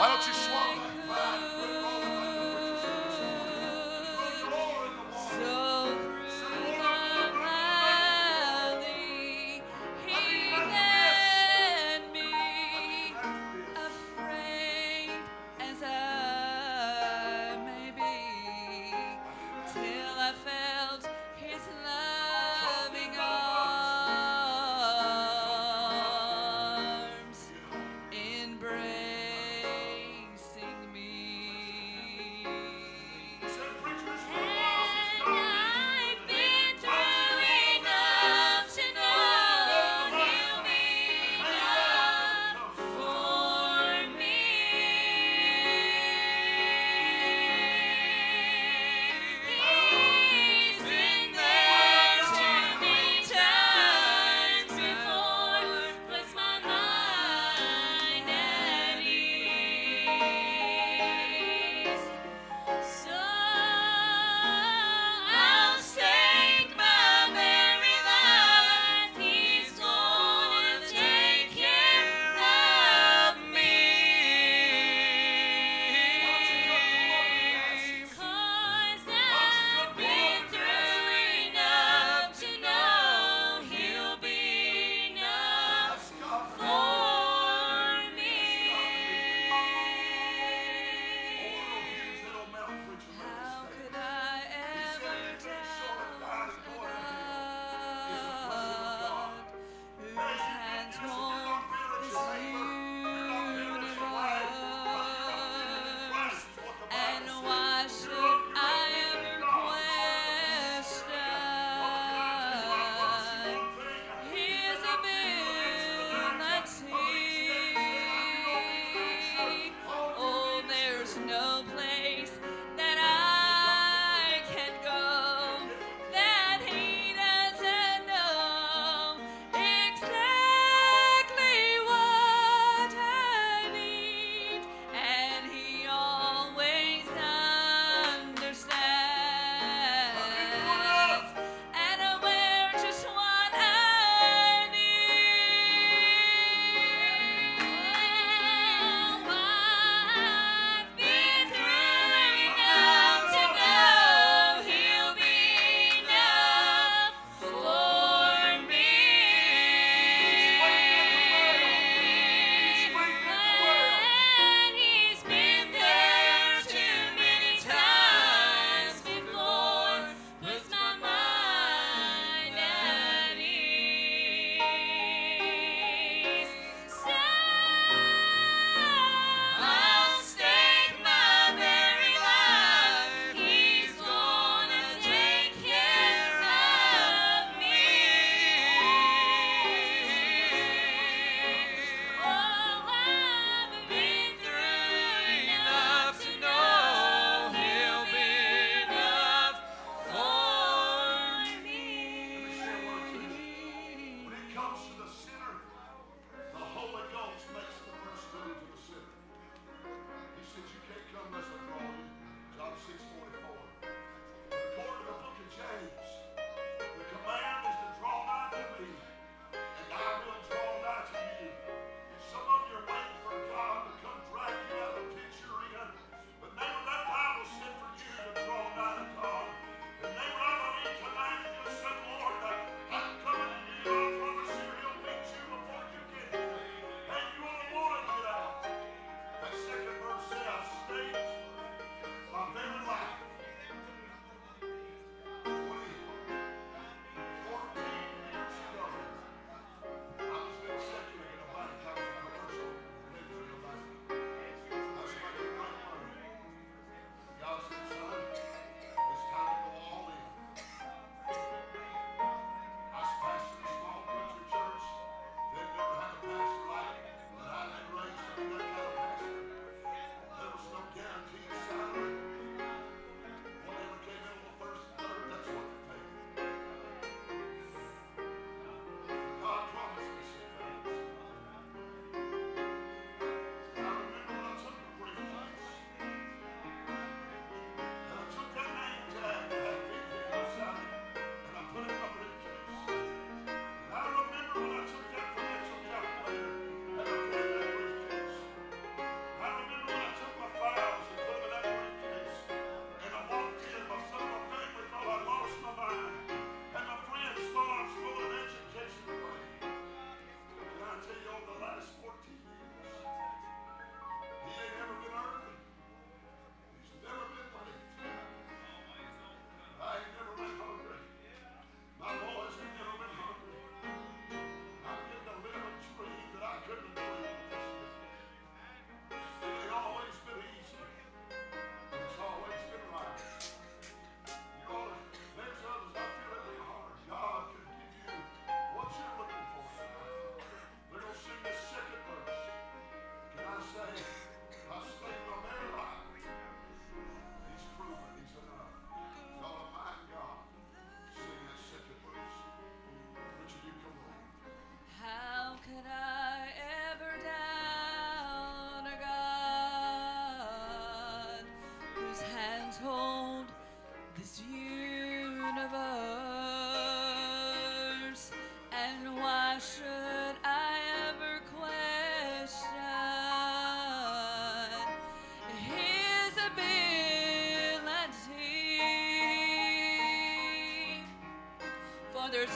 Why don't you swallow that pride and quit rolling like the preacher said this morning? Throw your oil in the water. So through the valley, He led me, afraid as I may be, till I felt His loving arms embracing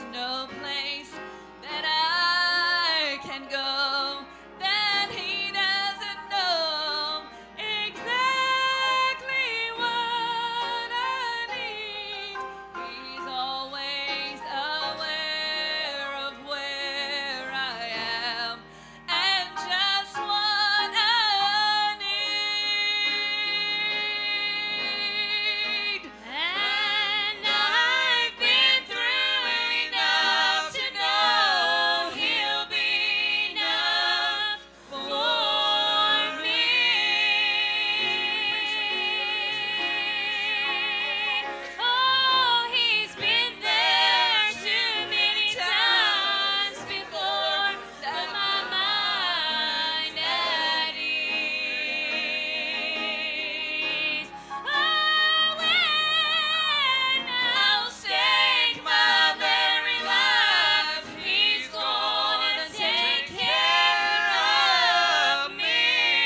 no place that I can go that He doesn't know exactly what I need. He's always aware of where I am and just what I need. And I've been through enough to know He'll be enough for me. Oh, He's been there too many times before, set my mind at ease. Oh, when I'll stake my very life, He's gonna take care of me.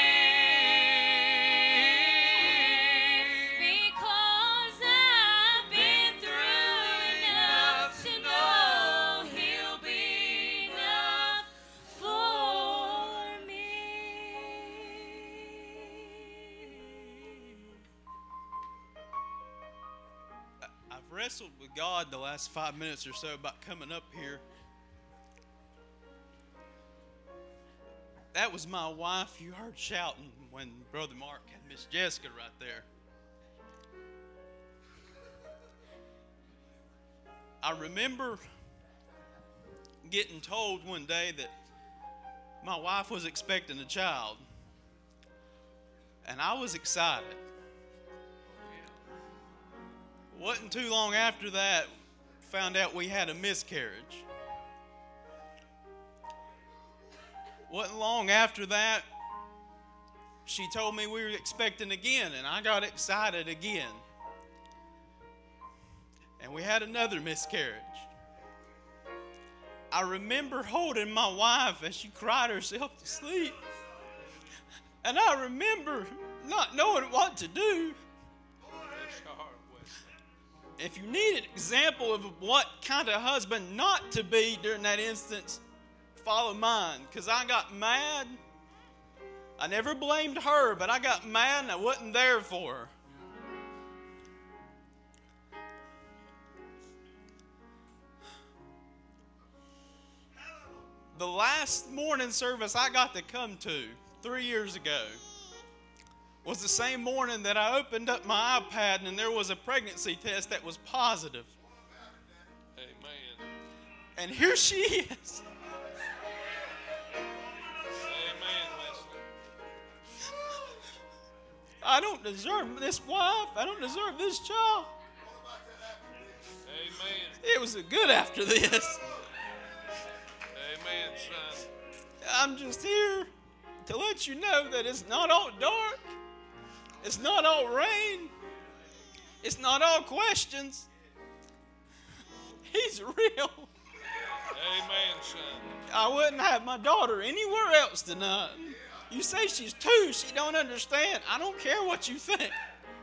Because I've been through enough to know He'll be enough for me. I've wrestled with God the last 5 minutes or so about coming up here. That was my wife you heard shouting when Brother Mark had Miss Jessica right there. I remember getting told one day that my wife was expecting a child, and I was excited. Wasn't too long after that, found out we had a miscarriage. Wasn't long after that, she told me we were expecting again, and I got excited again. And we had another miscarriage. I remember holding my wife as she cried herself to sleep. And I remember not knowing what to do. If you need an example of what kind of husband not to be during that instance, follow mine. Because I got mad. I never blamed her, but I got mad and I wasn't there for her. The last morning service I got to come to 3 years ago was the same morning that I opened up my iPad and there was a pregnancy test that was positive. Amen. And here she is. Amen, Wesley. I don't deserve this wife. I don't deserve this child. Amen. It was a good after this. Amen, son. I'm just here to let you know that it's not all dark. It's not all rain. It's not all questions. He's real. Amen, son. I wouldn't have my daughter anywhere else tonight. You say she's 2, she don't understand. I don't care what you think.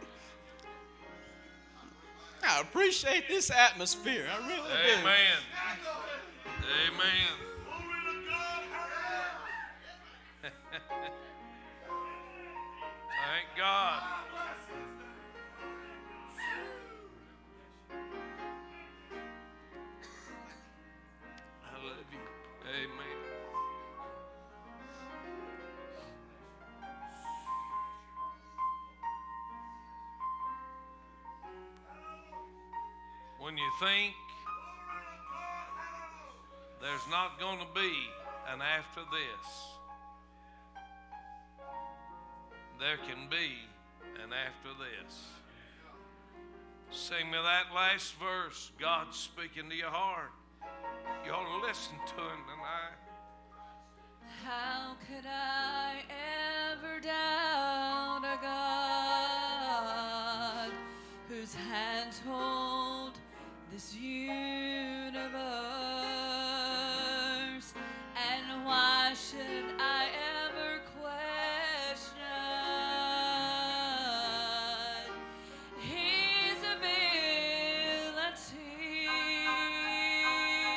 I appreciate this atmosphere. I really do. Amen. Amen. Thank God. I love you. Amen. When you think there's not going to be an after this, there can be an after this. Sing me that last verse. God's speaking to your heart. You ought to listen to Him tonight. How could I ever doubt a God whose hands hold this universe? And why should I ever question His ability?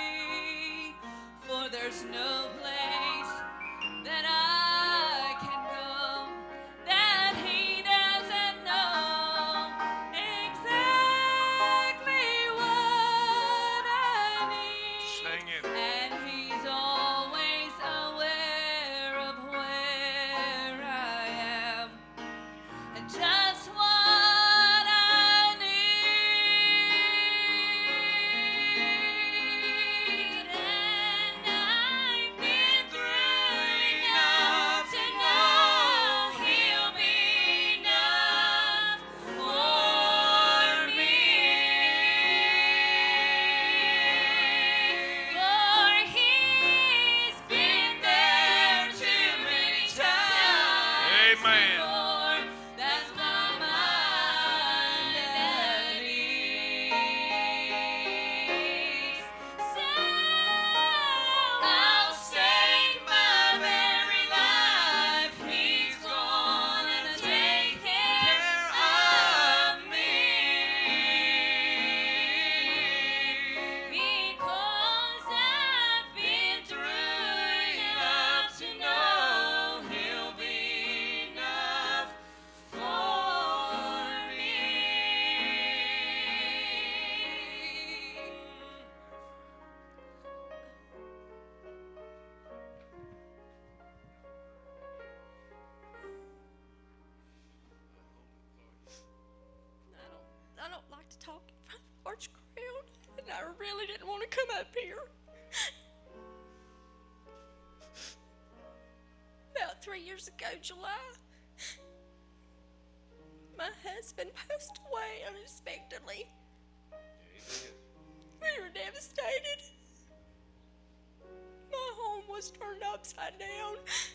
Amen. before. That's my mind at ease. So I'll stake my very life. He's gonna take care of me. Because I've been through enough to know He'll be enough for me. I don't like to talk in front of a large crowd, and I really didn't want to come up here. About 3 years ago, July, my husband passed away unexpectedly. We were devastated. My home was turned upside down.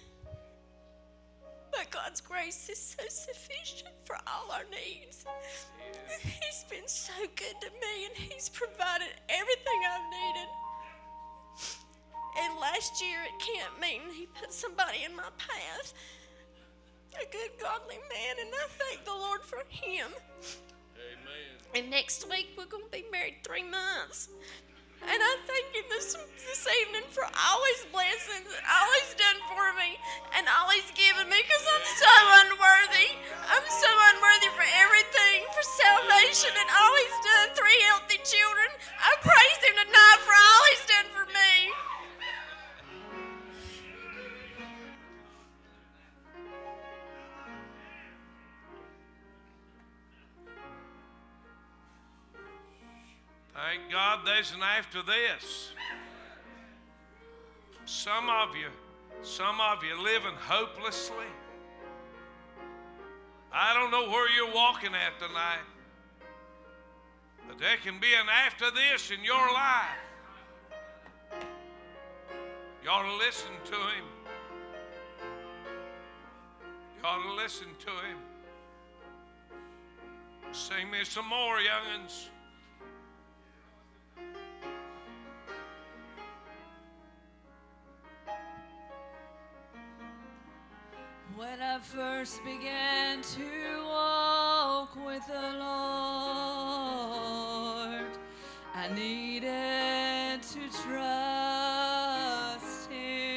But God's grace is so sufficient for all our needs. He's been so good to me, and He's provided everything I've needed. And last year at camp meeting, He put somebody in my path, a good, godly man, and I thank the Lord for him. Amen. And next week, we're going to be married 3 months. And I thank Him this evening for all His blessings, all He's done for me, and all He's given me, because I'm so unworthy. I'm so unworthy for everything, for salvation, and all He's done, 3 healthy children. I praise Him tonight for all He's done for me. Thank God there's an after this. Some of you living hopelessly. I don't know where you're walking at tonight, but there can be an after this in your life. You ought to listen to Him. You ought to listen to Him. Sing me some more, young'uns. When I first began to walk with the Lord, I needed to trust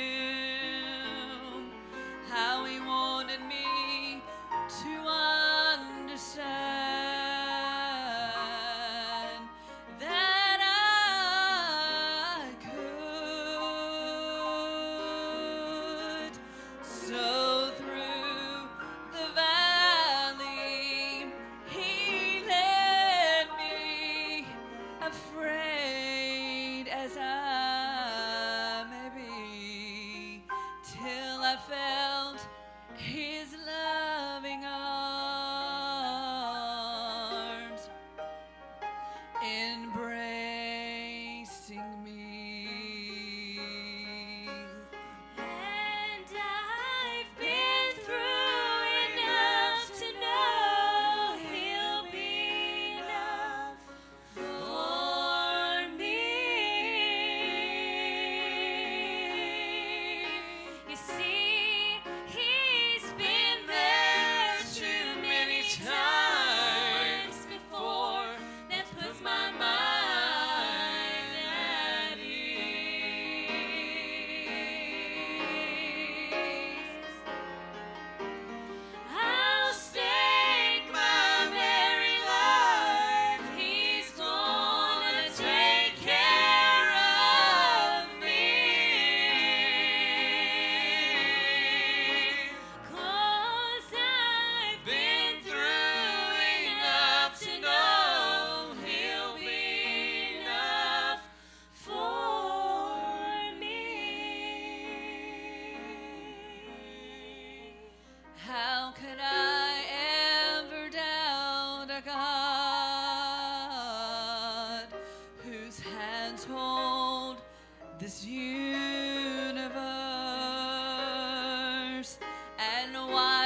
Him, how He wanted me to understand that I could. So through the valley, He led me, afraid as I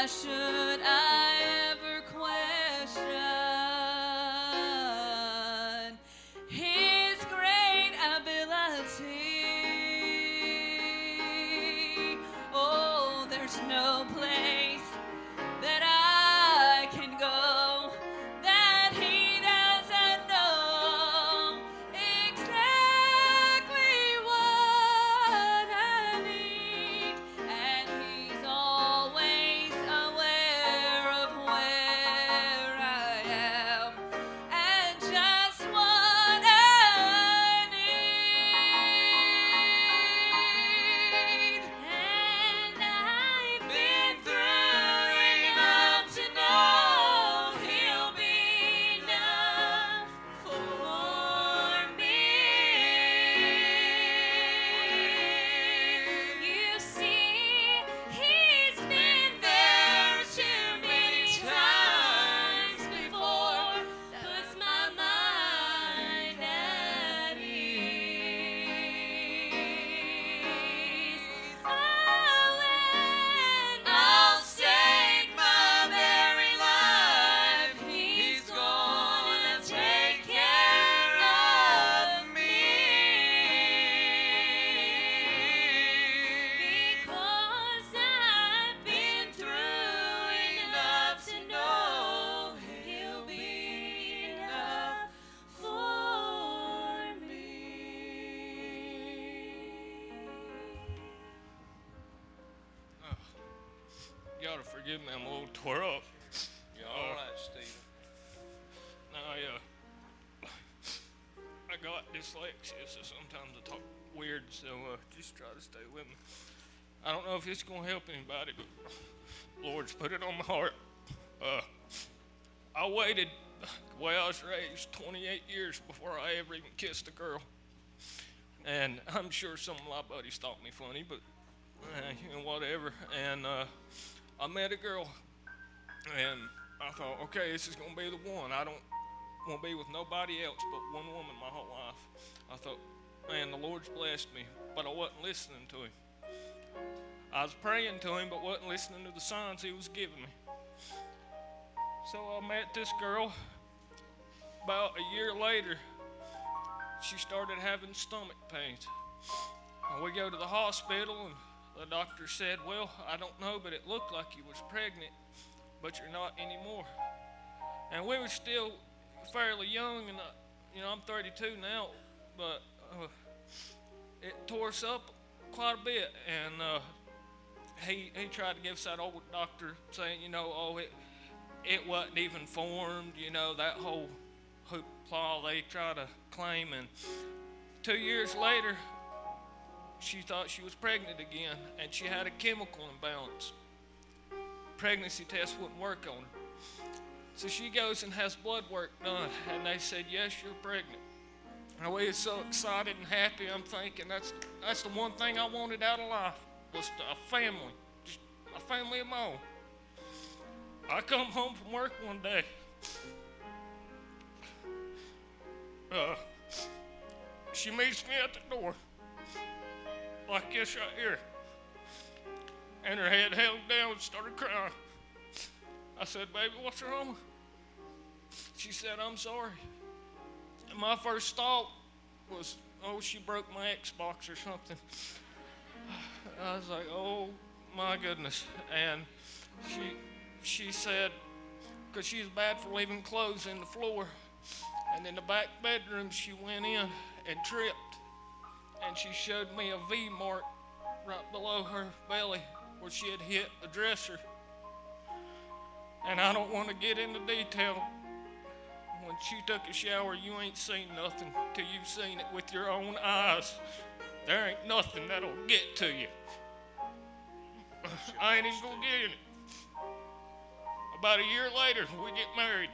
Why should I ever question His great ability? Oh, there's no place that I can go that He doesn't know exactly what I need, and He's always aware of where I am and just what I need. And I've been through enough to know He'll be enough for me. You see, He's been there too many times before, puts my mind at ease. Oh, and I'll stake my very life, He's gonna take care of me. Because I've been through enough to know He'll be enough for me. You ought to forgive me, I'm a little tore up. You're all right, Stephen. I got dyslexia, so sometimes I talk weird, so just try to stay with me. I don't know if it's going to help anybody, but the Lord's put it on my heart. I waited, the way I was raised, 28 years before I ever even kissed a girl. And I'm sure some of my buddies thought me funny, but whatever. And I met a girl, and I thought, okay, this is going to be the one. I don't want to be with nobody else but one woman my whole life. I thought, man, the Lord's blessed me, but I wasn't listening to Him. I was praying to Him, but wasn't listening to the signs He was giving me. So I met this girl. About a year later, she started having stomach pains. And we go to the hospital, and the doctor said, well, I don't know, but it looked like you was pregnant, but you're not anymore. And we were still fairly young, and I'm 32 now, but it tore us up quite a bit. And he tried to give us that old doctor saying, it wasn't even formed, that whole hoopla they try to claim. And 2 years later, she thought she was pregnant again, and she had a chemical imbalance. Pregnancy test wouldn't work on her. So she goes and has blood work done, and they said, yes, you're pregnant. And we were so excited and happy. I'm thinking that's the one thing I wanted out of life, was a family, just a family of my own. I come home from work one day. She meets me at the door, like this right here, and her head held down and started crying. I said, baby, what's wrong? She said, I'm sorry. And my first thought was, oh, she broke my Xbox or something. I was like, oh, my goodness. And she said, because she was bad for leaving clothes in the floor, and in the back bedroom she went in and tripped, and she showed me a V mark right below her belly where she had hit the dresser. And I don't want to get into detail. When she took a shower, you ain't seen nothing till you've seen it with your own eyes. There ain't nothing that'll get to you. I ain't even gonna get in it. About a year later, we get married.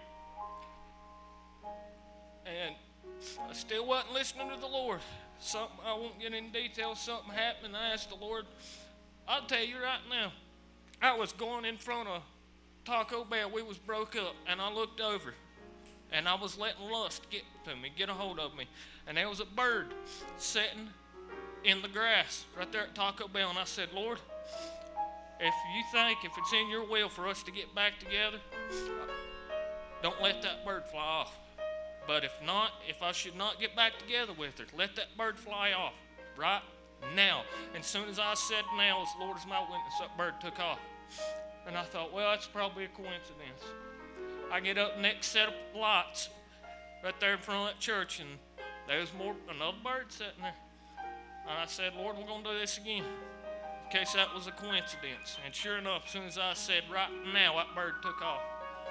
And I still wasn't listening to the Lord. Something, I won't get into detail, something happened. I asked the Lord. I'll tell you right now, I was going in front of Taco Bell. We was broke up, and I looked over, and I was letting lust get a hold of me. And there was a bird sitting in the grass right there at Taco Bell, and I said, Lord, if you think if it's in your will for us to get back together, don't let that bird fly off. But if not, if I should not get back together with her, let that bird fly off right now. And as soon as I said now, as the Lord is my witness, that bird took off. And I thought, well, that's probably a coincidence. I get up next set of lights right there in front of that church, and there was another bird sitting there. And I said, Lord, we're going to do this again, in case that was a coincidence. And sure enough, as soon as I said right now, that bird took off.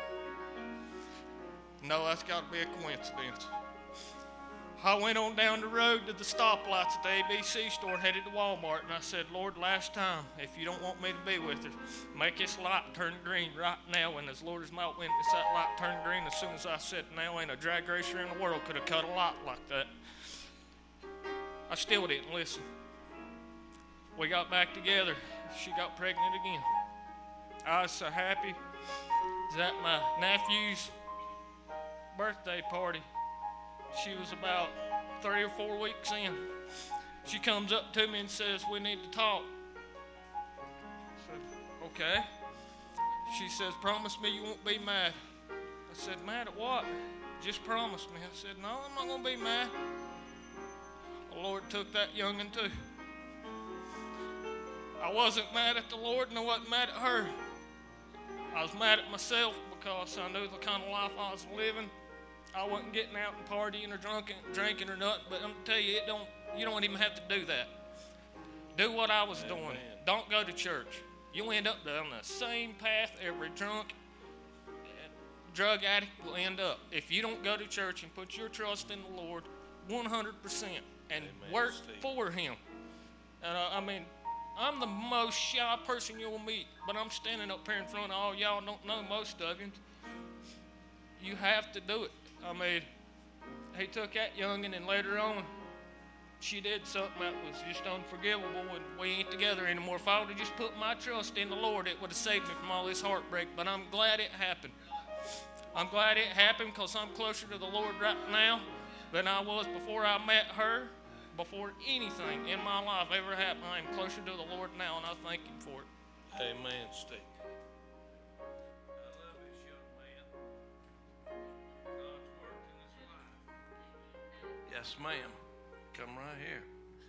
No, that's got to be a coincidence. I went on down the road to the stoplights at the ABC store, headed to Walmart, and I said, Lord, last time, if you don't want me to be with her, make this light turn green right now. And as Lord is my witness, that light turned green as soon as I said, now ain't a drag racer in the world could have cut a light like that. I still didn't listen. We got back together. She got pregnant again. I was so happy. It was at my nephew's birthday party. She was about 3 or 4 weeks in. She comes up to me and says, we need to talk. I said, okay. She says, promise me you won't be mad. I said, mad at what? Just promise me. I said, no, I'm not going to be mad. The Lord took that young'un too. I wasn't mad at the Lord and I wasn't mad at her. I was mad at myself because I knew the kind of life I was living. I wasn't getting out and partying or drinking or nothing, but I'm going to tell you, you don't even have to do that. Do what I was doing. Don't go to church. You'll end up down the same path every drunk, drug addict will end up. If you don't go to church and put your trust in the Lord 100% and work for Him. And I'm the most shy person you'll meet, but I'm standing up here in front of all y'all, don't know most of you. You have to do it. He took that youngin', and later on, she did something that was just unforgivable, and we ain't together anymore. If I would have just put my trust in the Lord, it would have saved me from all this heartbreak, but I'm glad it happened. I'm glad it happened because I'm closer to the Lord right now than I was before I met her. Before anything in my life ever happened, I am closer to the Lord now, and I thank Him for it. Amen, Steve. I love this young man. God's work in his life. Yes, ma'am. Come right here.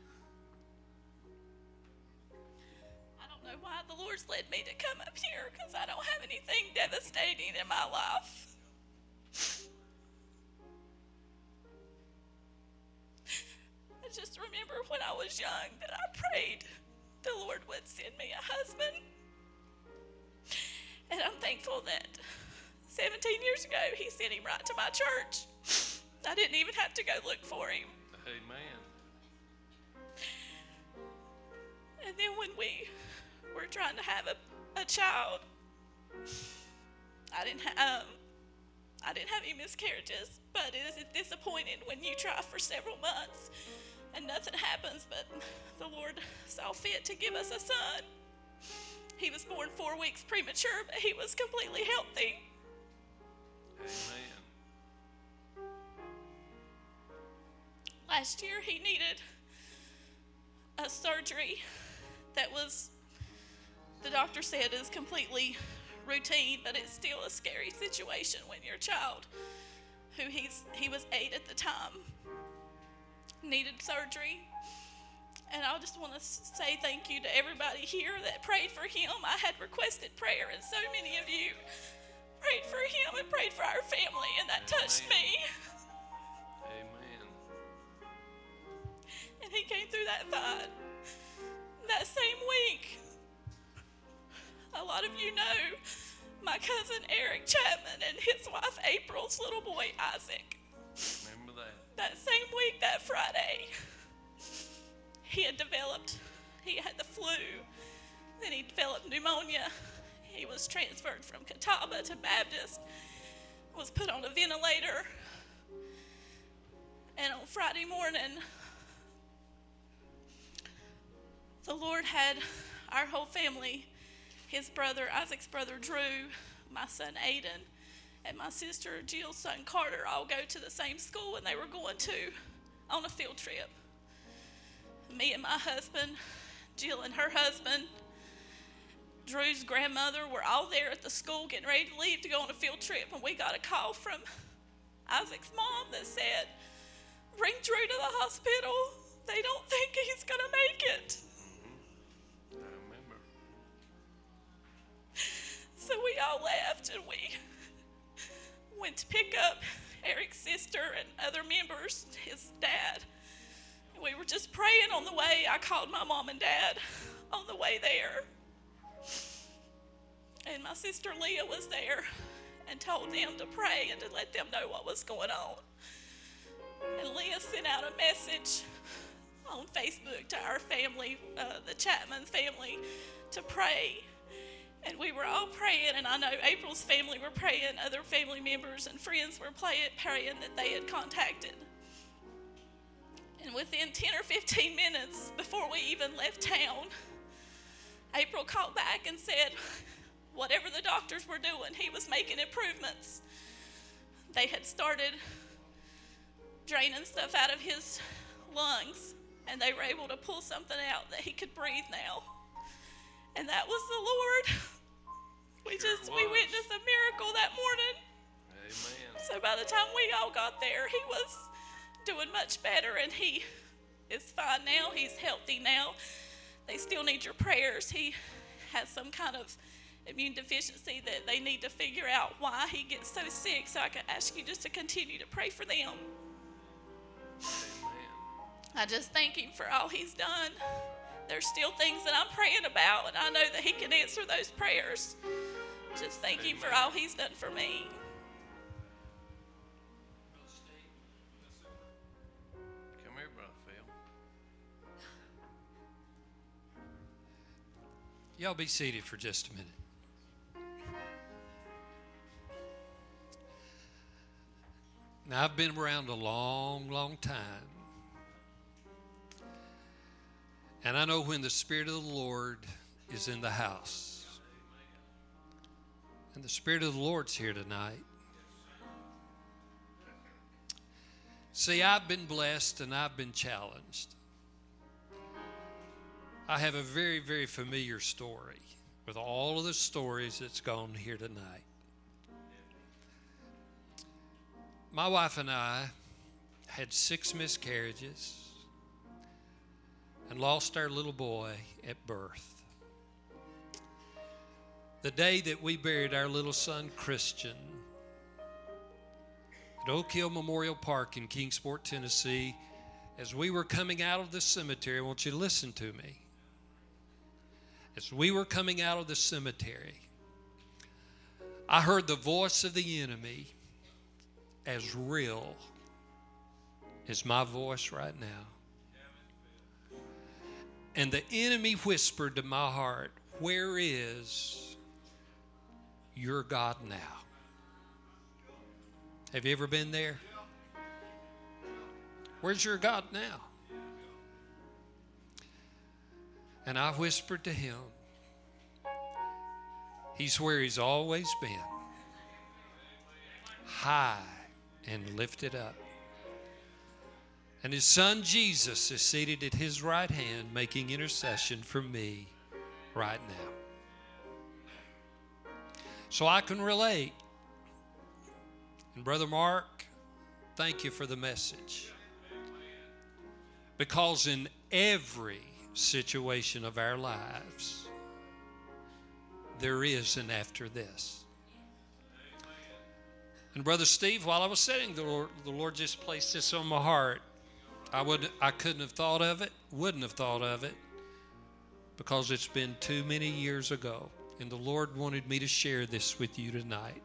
I don't know why the Lord's led me to come up here because I don't have anything devastating in my life. I just remember when I was young that I prayed the Lord would send me a husband. And I'm thankful that 17 years ago He sent him right to my church. I didn't even have to go look for him. Amen. And then when we were trying to have a child, I didn't have any miscarriages, but it is disappointing when you try for several months and nothing happens, but the Lord saw fit to give us a son. He was born 4 weeks premature, but he was completely healthy. Amen. Last year, he needed a surgery that was, the doctor said, is completely routine, but it's still a scary situation when your child, he was 8 at the time, needed surgery. And I just want to say thank you to everybody here that prayed for him. I had requested prayer, and so many of you prayed for him and prayed for our family, and that touched me. Amen. And he came through that fight. That same week, a lot of you know my cousin Eric Chapman and his wife April's little boy Isaac. Remember that. That same week, that Friday, he had the flu, then he developed pneumonia. He was transferred from Catawba to Baptist, was put on a ventilator, and on Friday morning, the Lord had our whole family, his brother, Isaac's brother Drew, my son Aiden, and my sister Jill's son Carter all go to the same school, and they were going on a field trip. Me and my husband, Jill and her husband, Drew's grandmother were all there at the school getting ready to leave to go on a field trip, and we got a call from Isaac's mom that said, bring Drew to the hospital. They don't think he's going to make it. I remember. So we all left, and we went to pick up Eric's sister and other members, his dad. We were just praying on the way. I called my mom and dad on the way there. And my sister Leah was there and told them to pray and to let them know what was going on. And Leah sent out a message on Facebook to our family, the Chapman family, to pray. And we were all praying, and I know April's family were praying, other family members and friends were praying that they had contacted. And within 10 or 15 minutes before we even left town, April called back and said whatever the doctors were doing, he was making improvements. They had started draining stuff out of his lungs, and they were able to pull something out that he could breathe now. And that was the Lord. We witnessed a miracle that morning. Amen. So by the time we all got there, he was doing much better, and he is fine now. He's healthy now. They still need your prayers. He has some kind of immune deficiency that they need to figure out why he gets so sick. So I can ask you just to continue to pray for them. Amen. I just thank him for all he's done. There's still things that I'm praying about, and I know that he can answer those prayers. Just thank him for all he's done for me. Come here, Brother Phil. Y'all be seated for just a minute. Now, I've been around a long, long time. And I know when the Spirit of the Lord is in the house. And the Spirit of the Lord's here tonight. See, I've been blessed and I've been challenged. I have a very, very familiar story with all of the stories that's gone here tonight. My wife and I had 6 miscarriages and lost our little boy at birth. The day that we buried our little son, Christian, at Oak Hill Memorial Park in Kingsport, Tennessee, as we were coming out of the cemetery, I want you to listen to me. As we were coming out of the cemetery, I heard the voice of the enemy as real as my voice right now. And the enemy whispered to my heart, where is your God now? Have you ever been there? Where's your God now? And I whispered to him, he's where he's always been. High and lifted up. And his son Jesus is seated at his right hand making intercession for me right now. So I can relate. And Brother Mark, thank you for the message. Because in every situation of our lives, there is an after this. And Brother Steve, while I was sitting, the Lord just placed this on my heart. I couldn't have thought of it, wouldn't have thought of it, because it's been too many years ago. And the Lord wanted me to share this with you tonight.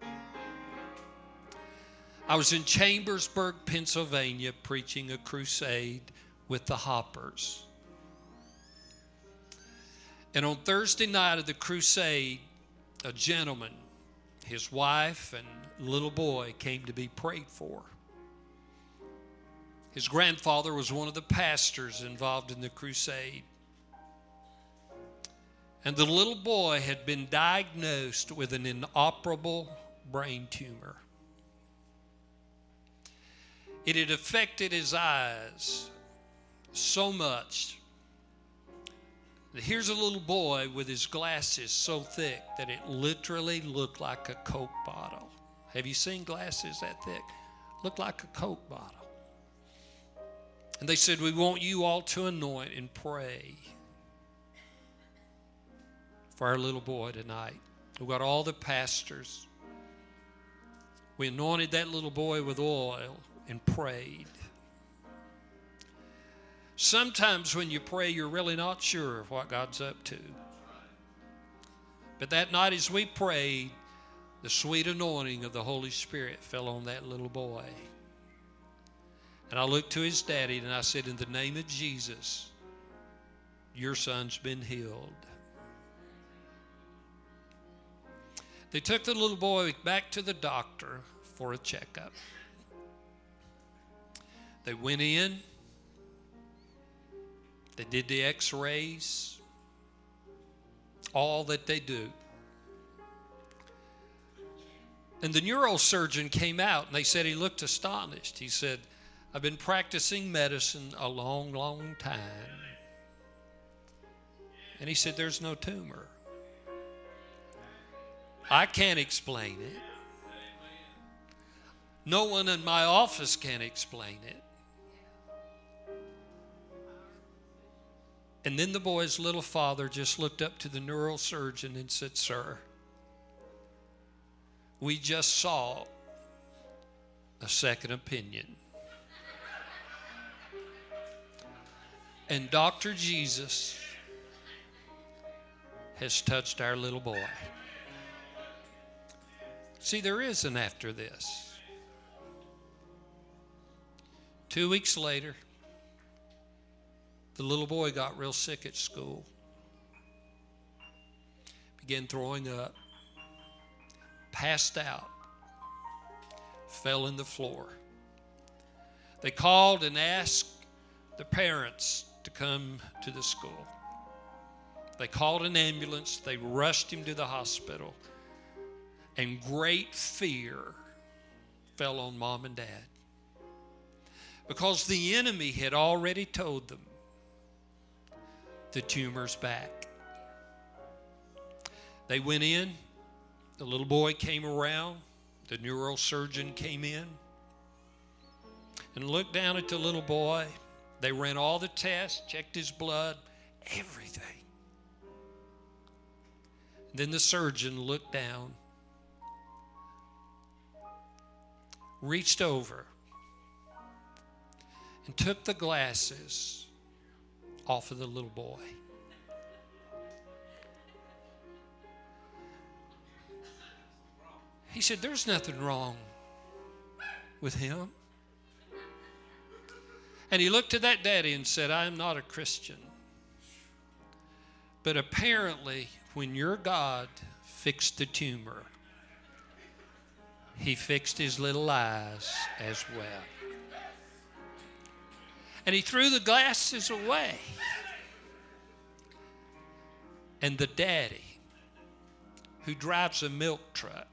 I was in Chambersburg, Pennsylvania, preaching a crusade with the Hoppers. And on Thursday night of the crusade, a gentleman, his wife and little boy came to be prayed for. His grandfather was one of the pastors involved in the crusade. And the little boy had been diagnosed with an inoperable brain tumor. It had affected his eyes so much Here's a little boy with his glasses so thick that it literally looked like a Coke bottle. Have you seen glasses that thick? Looked like a Coke bottle. And they said, we want you all to anoint and pray for our little boy tonight. We got all the pastors. We anointed that little boy with oil and prayed. Sometimes when you pray, you're really not sure of what God's up to. But that night as we prayed, the sweet anointing of the Holy Spirit fell on that little boy. And I looked to his daddy and I said, in the name of Jesus, your son's been healed. They took the little boy back to the doctor for a checkup. They went in. They did the x-rays. All that they do. And the neurosurgeon came out and they said he looked astonished. He said, I've been practicing medicine a long, long time. And he said, there's no tumor. I can't explain it. No one in my office can explain it. And then the boy's little father just looked up to the neurosurgeon and said, sir, we just saw a second opinion. And Dr. Jesus has touched our little boy. See, there is an after this. 2 weeks later, the little boy got real sick at school. Began throwing up. Passed out. Fell in the floor. They called and asked the parents to come to the school. They called an ambulance. They rushed him to the hospital. And great fear fell on mom and dad. Because the enemy had already told them the tumor's back. They went in. The little boy came around. The neurosurgeon came in and looked down at the little boy. They ran all the tests, checked his blood, everything. Then the surgeon looked down, reached over, and took the glasses off of the little boy. He said, there's nothing wrong with him. And he looked to that daddy and said, I am not a Christian. But apparently, when your God fixed the tumor, he fixed his little eyes as well. And he threw the glasses away. And the daddy, who drives a milk truck,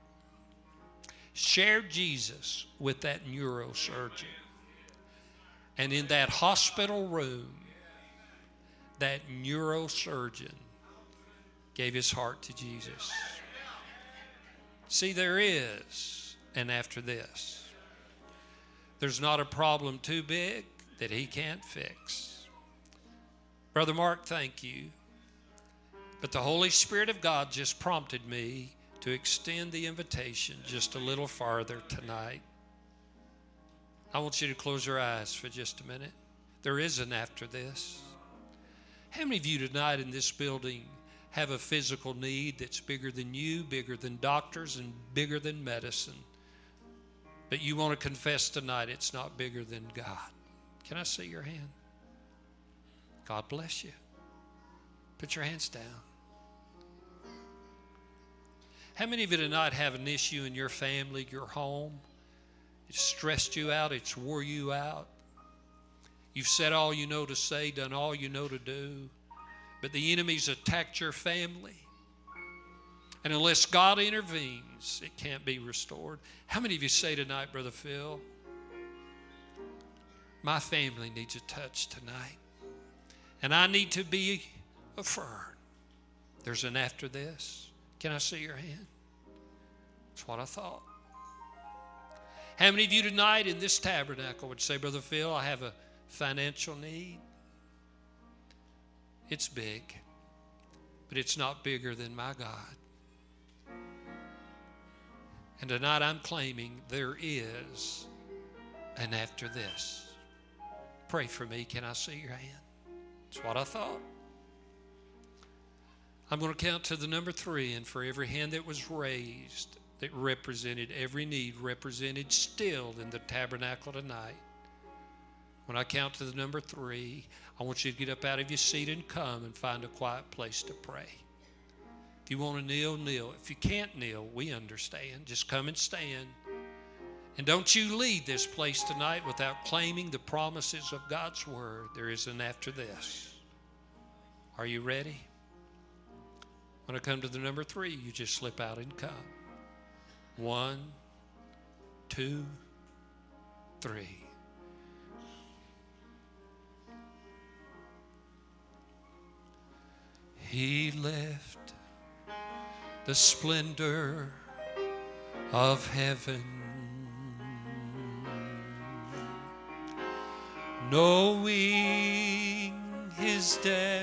shared Jesus with that neurosurgeon. And in that hospital room, that neurosurgeon gave his heart to Jesus. See, there is an after this. There's not a problem too big that he can't fix. Brother Mark, thank you. But the Holy Spirit of God just prompted me to extend the invitation just a little farther tonight. I want you to close your eyes for just a minute. There is an after this. How many of you tonight in this building have a physical need that's bigger than you, bigger than doctors, and bigger than medicine? But you want to confess tonight it's not bigger than God. Can I see your hand? God bless you. Put your hands down. How many of you tonight have an issue in your family, your home? It's stressed you out. It's wore you out. You've said all you know to say, done all you know to do. But the enemy's attacked your family. And unless God intervenes, it can't be restored. How many of you say tonight, Brother Phil, my family needs a touch tonight. And I need to be affirm. There's an after this. Can I see your hand? That's what I thought. How many of you tonight in this tabernacle would say, Brother Phil, I have a financial need? It's big, but it's not bigger than my God. And tonight I'm claiming there is an after this. Pray for me. Can I see your hand? That's what I thought. I'm going to count to the number 3, and for every hand that was raised that represented every need represented still in the tabernacle tonight, when I count to the number 3, I want you to get up out of your seat and come and find a quiet place to pray. If you want to kneel, kneel. If you can't kneel, we understand. Just come and stand. And don't you leave this place tonight without claiming the promises of God's word. There is an after this. Are you ready? When I come to the number 3, you just slip out and come. 1, 2, 3. He left the splendor of heaven, knowing his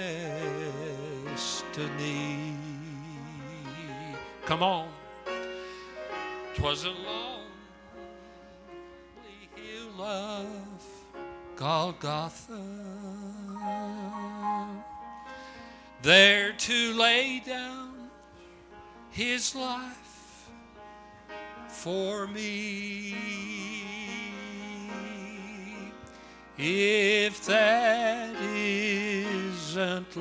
destiny. Come on. 'Twas a lonely hill of Golgotha, there to lay down his life for me. If that isn't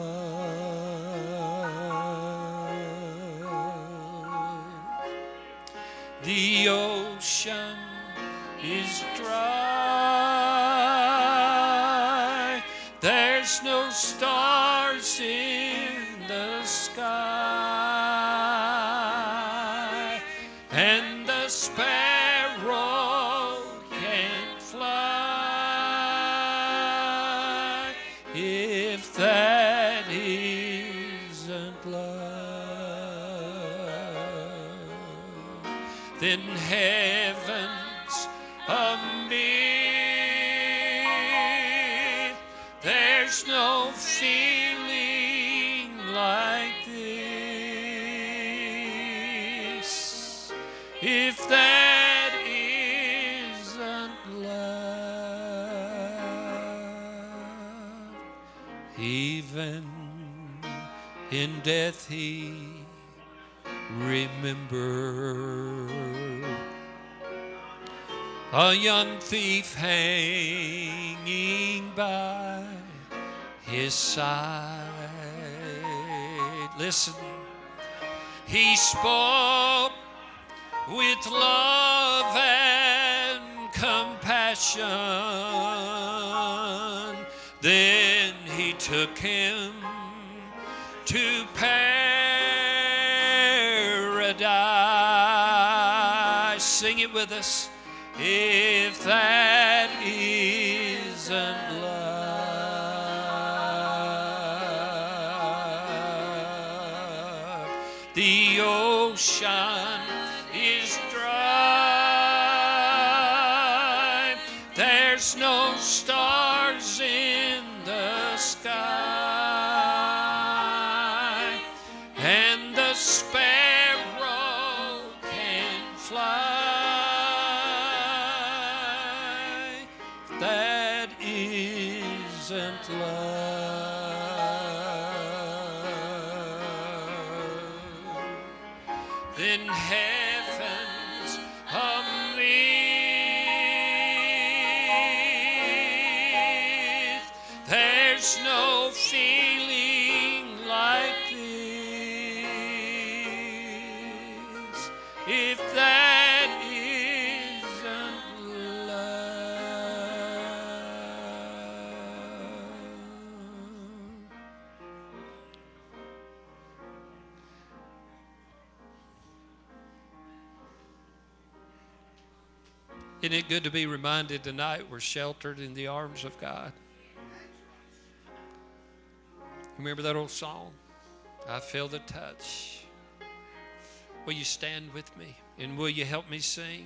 love, the ocean is dry, there's no stars in the sky, and the sparrow can't fly. If that isn't love, then heaven's a myth. There's no feeling like this. If that isn't love, even in death he remembered a young thief hanging by his side. Listen, he spoke with love and compassion. Then he took him to paradise. Sing it with us. If that isn't love, the ocean is dry, there's no stars in the sky, and the sparrow can fly. That isn't love, then heaven's a myth. There's no feeling like this. If that isn't Isn't it good to be reminded tonight we're sheltered in the arms of God? Remember that old song? I feel the touch. Will you stand with me? And will you help me sing?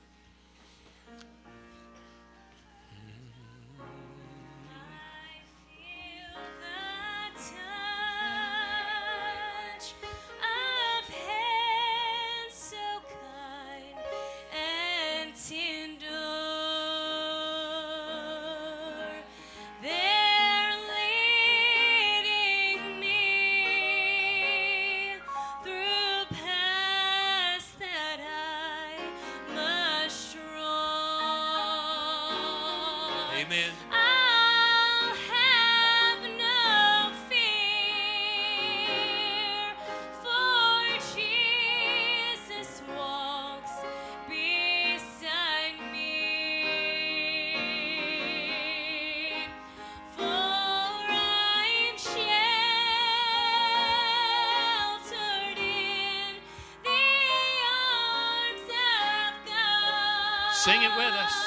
Amen. I'll have no fear, for Jesus walks beside me. For I'm sheltered in the arms of God. Sing it with us.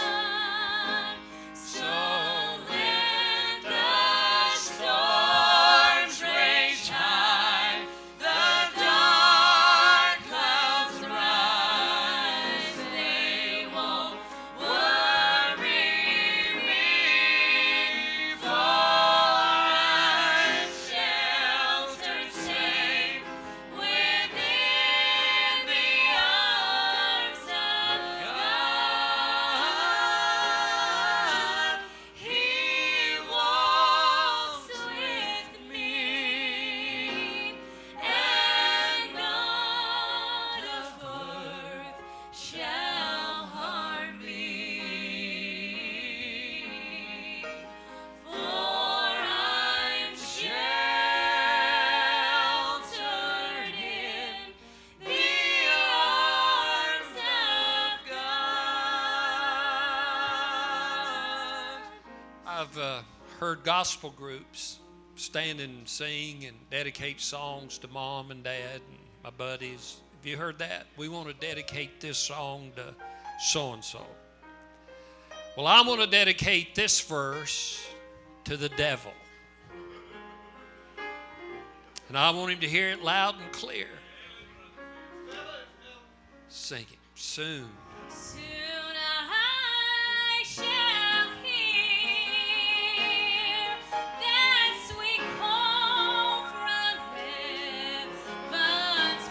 I've heard gospel groups stand and sing and dedicate songs to mom and dad and my buddies. Have you heard that? We want to dedicate this song to so-and-so. Well, I want to dedicate this verse to the devil. And I want him to hear it loud and clear. Sing it soon. Soon I shall hear that sweet call from heaven's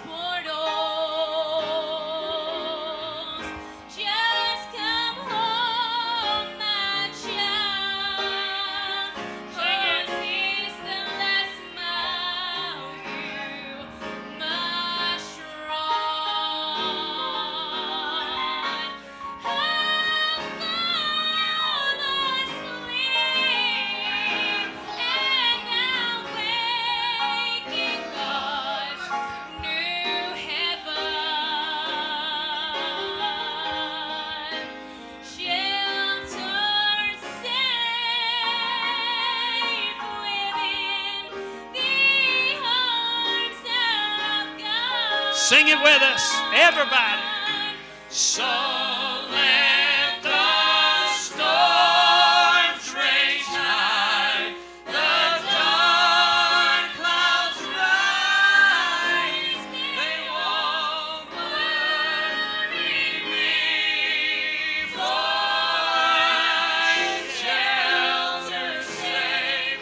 portals. Just come home, my child, 'cause he's the last mile you must run. I'll fall asleep and I'll wake in God's new heaven, sheltered safe within the arms of God. Sing it with us, everybody. So let the storms rage high, the dark clouds rise, they won't worry me, for I'm sheltered safe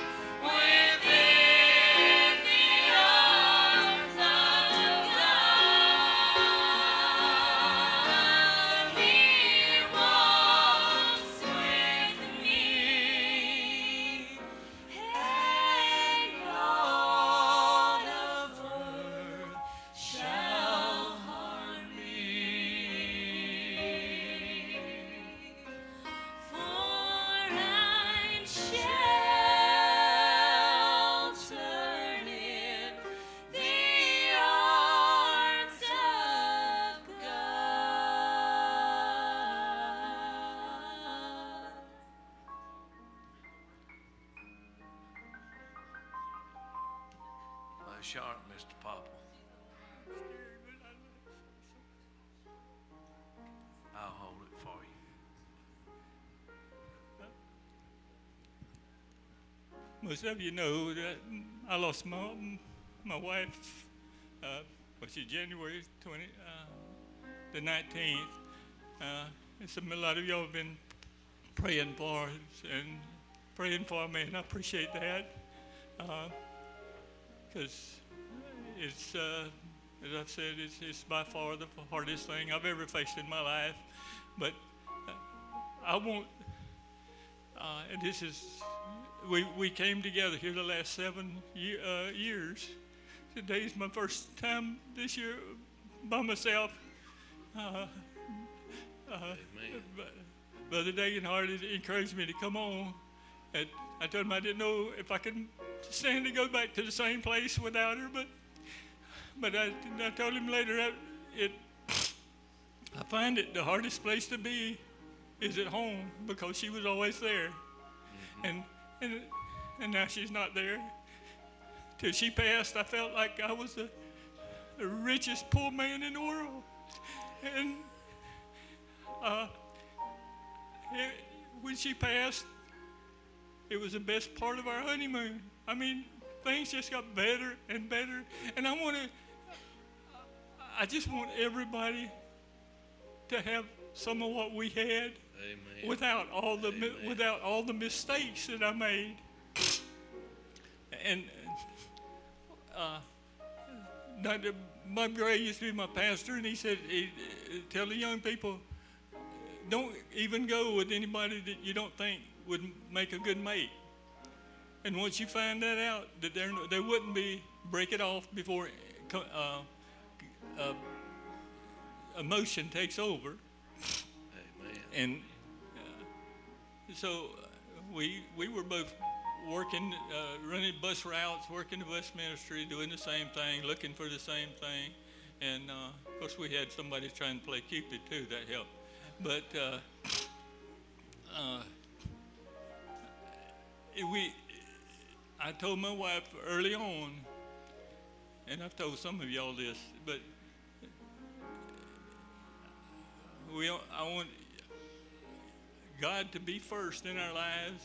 within the arms of God. He walks with me, and all of earth shall harm me. For I'm sheltered in the arms of God. Sharp, Mr. Popple. I'll hold it for you. most of you know that I lost my wife, she's January the 19th. A lot of y'all have been praying for us and praying for me, and I appreciate that. Because it's, as I've said, it's by far the hardest thing I've ever faced in my life. But I want, and this is, we came together here the last 7 years. Today's my first time this year by myself. Brother Dagenhart encouraged me to come on. And I told him I didn't know if I could stand to go back to the same place without her, but I told him later I find it the hardest place to be is at home because she was always there, and now she's not there. Till she passed, I felt like I was the richest poor man in the world, and when she passed, it was the best part of our honeymoon. I mean, things just got better and better. And I just want everybody to have some of what we had. Amen. without all the mistakes that I made. And Dr. Bob Gray used to be my pastor, and he said, tell the young people, don't even go with anybody that you don't think would make a good mate. And once you find that out, that they wouldn't be, break it off before emotion takes over. Amen. And so we were both working, running bus routes, working the bus ministry, doing the same thing, looking for the same thing. And of course, we had somebody trying to play Cupid too. That helped. But I told my wife early on, and I've told some of y'all this, but I want God to be first in our lives.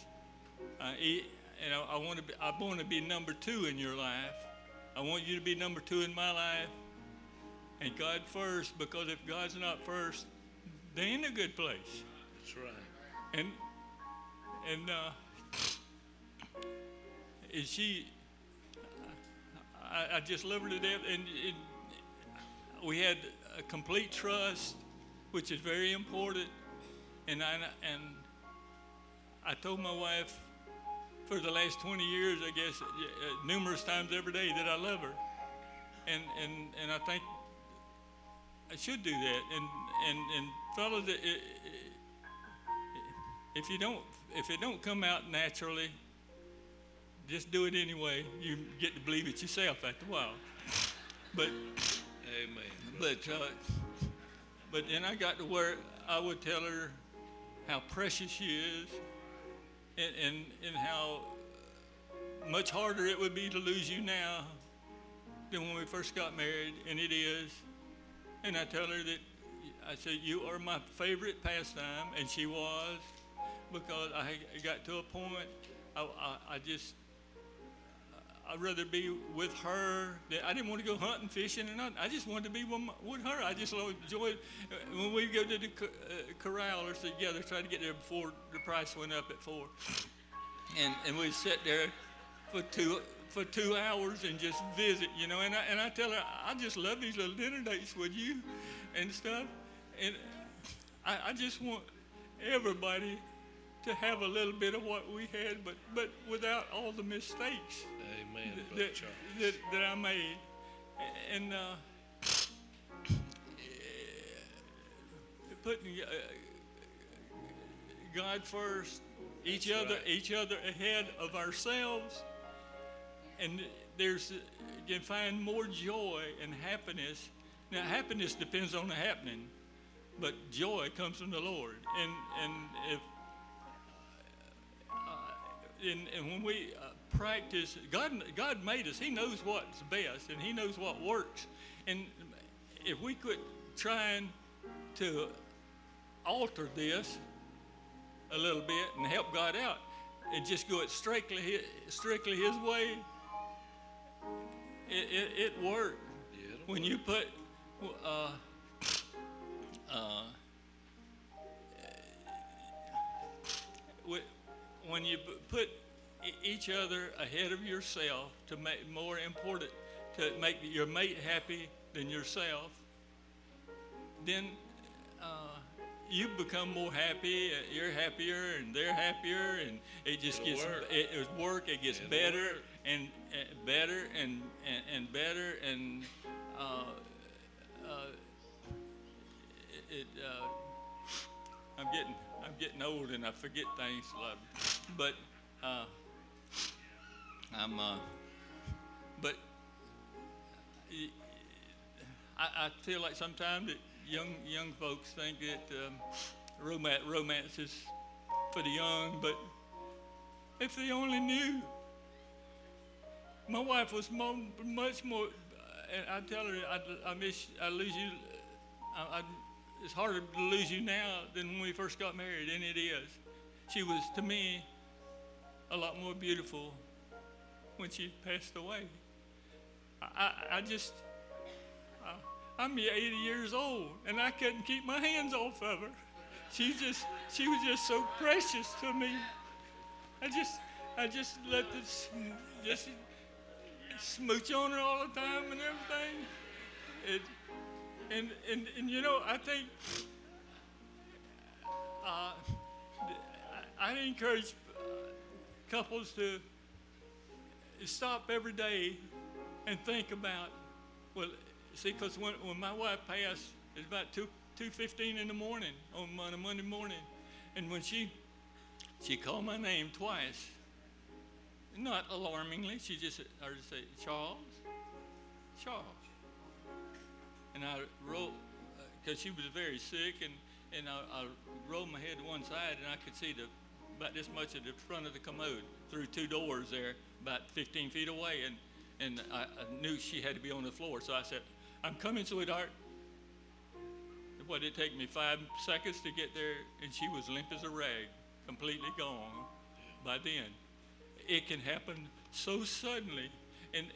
I want to be number 2 in your life. I want you to be number 2 in my life, and God first. Because if God's not first, they ain't a good place. That's right. And I just love her to death. And we had a complete trust, which is very important. And I told my wife for the last 20 years, I guess, numerous times every day that I love her. And I think I should do that. And fellas, if it don't come out naturally, just do it anyway. You get to believe it yourself after a while. But Amen. But then I got to where I would tell her how precious she is, and how much harder it would be to lose you now than when we first got married, and it is. And I tell her that, I said, you are my favorite pastime, and she was, because I got to a point, I'd rather be with her. I didn't want to go hunting, fishing, and nothing. I just wanted to be with her. I just enjoyed when we go to the corral or together, try to get there before the price went up at 4. And we'd sit there for 2 hours and just visit, you know. And I tell her, I just love these little dinner dates with you and stuff. And I just want everybody to have a little bit of what we had, but without all the mistakes. Amen. That I made. And putting God first, each other ahead of ourselves, and you can find more joy and happiness. Now, happiness depends on the happening, but joy comes from the Lord. And when we practice, God made us. He knows what's best, and He knows what works. And if we quit trying to alter this a little bit and help God out, and just go it strictly his way, it worked. When you put when you put each other ahead of yourself to make more important, to make your mate happy than yourself, then you become more happy. You're happier, and they're happier, and it just gets work. It gets better and better and better, and I'm getting old and I forget things a lot, but I feel like sometimes that young folks think that romance is for the young, but if they only knew. My wife was much more, and I tell her I lose you. It's harder to lose you now than when we first got married, and it is. She was, to me, a lot more beautiful when she passed away. I'm 80 years old, and I couldn't keep my hands off of her. She was just so precious to me. I just let this just smooch on her all the time and everything. And you know, I think I encourage couples to stop every day and think about, well, see, because when my wife passed, it was about 2:15 in the morning on a Monday morning, and when she called my name twice, not alarmingly, she just heard her say, Charles. And I rolled, because she was very sick, and I rolled my head to one side, and I could see about this much of the front of the commode through two doors there, about 15 feet away, and I knew she had to be on the floor, so I said, I'm coming, sweetheart. What, did it take me 5 seconds to get there, and she was limp as a rag, completely gone by then. It can happen so suddenly, and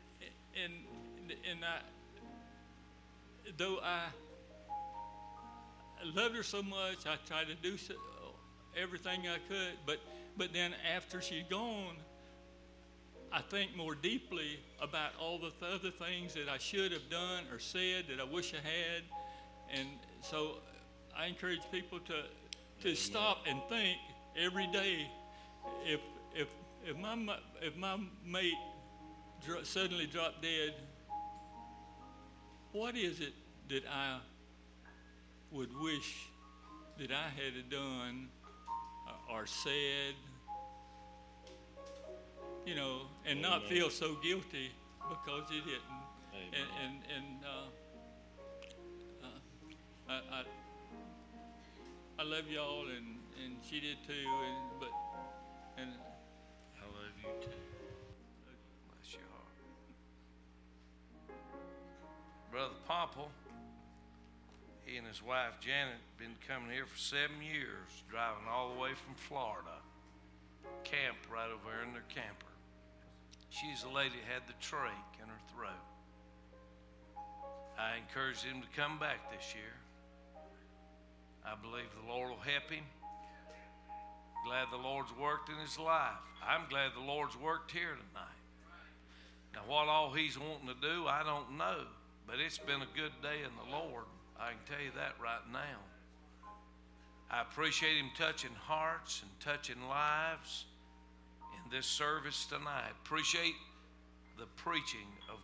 though I loved her so much, I tried to do everything I could, but then after she's gone, I think more deeply about all the other things that I should have done or said that I wish I had. And so I encourage people to stop and think every day, if my mate suddenly dropped dead, what is it that I would wish that I had done or said, you know, and not feel so guilty because you didn't. I love y'all, and she did too, and I love you too. Bless your heart. Brother Popple, he and his wife Janet been coming here for 7 years, driving all the way from Florida. Camp right over there in their camper. She's the lady that had the trach in her throat. I encouraged him to come back this year. I believe the Lord will help him. Glad the Lord's worked in his life. I'm glad the Lord's worked here tonight. Now, what all he's wanting to do, I don't know. But it's been a good day in the Lord. I can tell you that right now. I appreciate him touching hearts and touching lives in this service tonight. Appreciate the preaching of